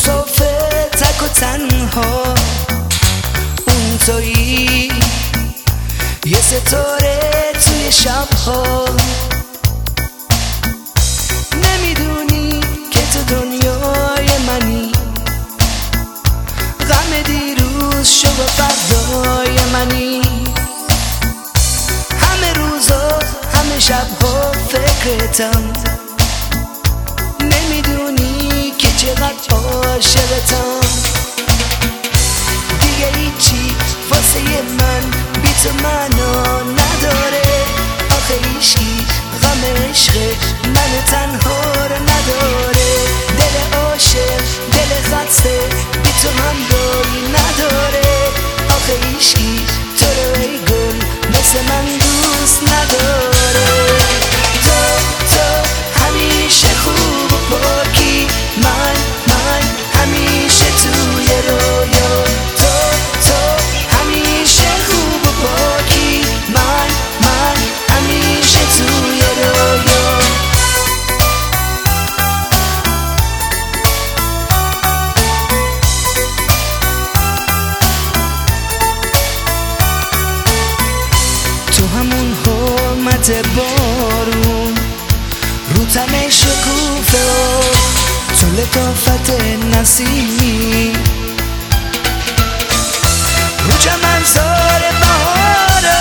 مسافر تک و تنها، اون تویی یه ستاره توی شبها. نمیدونی که تو دنیای منی، غم دیروز شو و فردای منی. همه روزا همه شبها فکرتم، نمیدونی که چقدر عاشقتم. دیگه هیچی واسه من بی تو معنا نداره، آخه هیچی غم عشق من تنها رو نداره. دل عاشق دل خسته بی تو همراهی نداره، آخه هیچی تو رو ای گل مثل من دوست نداره. تو همیشه خوب و پاکی، من همیشه توی رویا. تو همیشه خوب و پاکی، من همیشه توی رویا. تو همون حرمت بارون رو تن شکوفه، تو لطافت نسیمی رو چمنزار بهارا.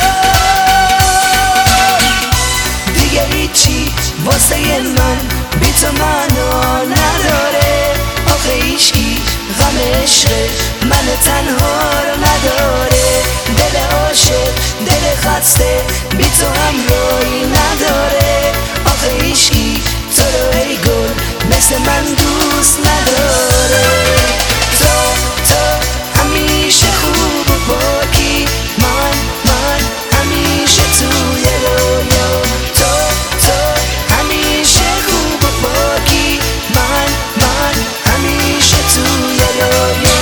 دیگه هیچی واسه من بی تو معنا نداره، آخه هیچی غم عشق من تنها رو نداره. دل عاشق دل خسته بی تو همراهی نداره، آخه هیچی تو رو ای گل مثل من دوست نداره. تو همیشه خوب و پاکی، من همیشه توی رویا. تو همیشه خوب و پاکی، من همیشه توی رویا.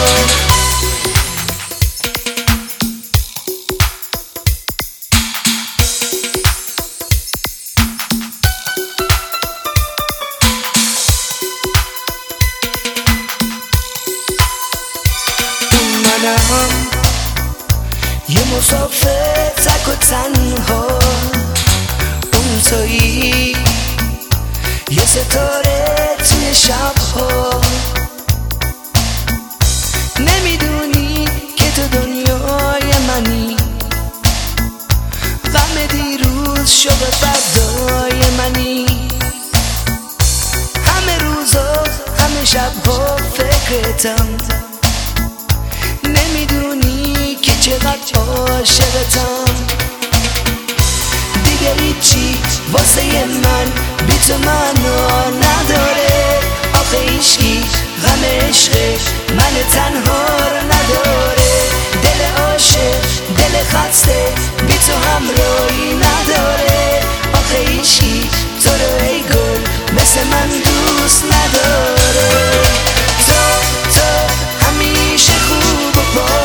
یه مسافر تک و تنها، اون تویی یه ستاره توی شبها. نمیدونی که تو دنیای منی، غم دیروز شو به فردای منی. همه روزا همه شبها فکرتم، نمیدونی که چقدر عاشقتم. دیگه هیچی واسه من بی تو معنا نداره، آخه هیچی غم عشق من تنها رو نداره. دل عاشق دل خسته بی تو همراهی نداره، آخه هیچی تو رو ای گل مثل من دوست نداره. تو همیشه خوب و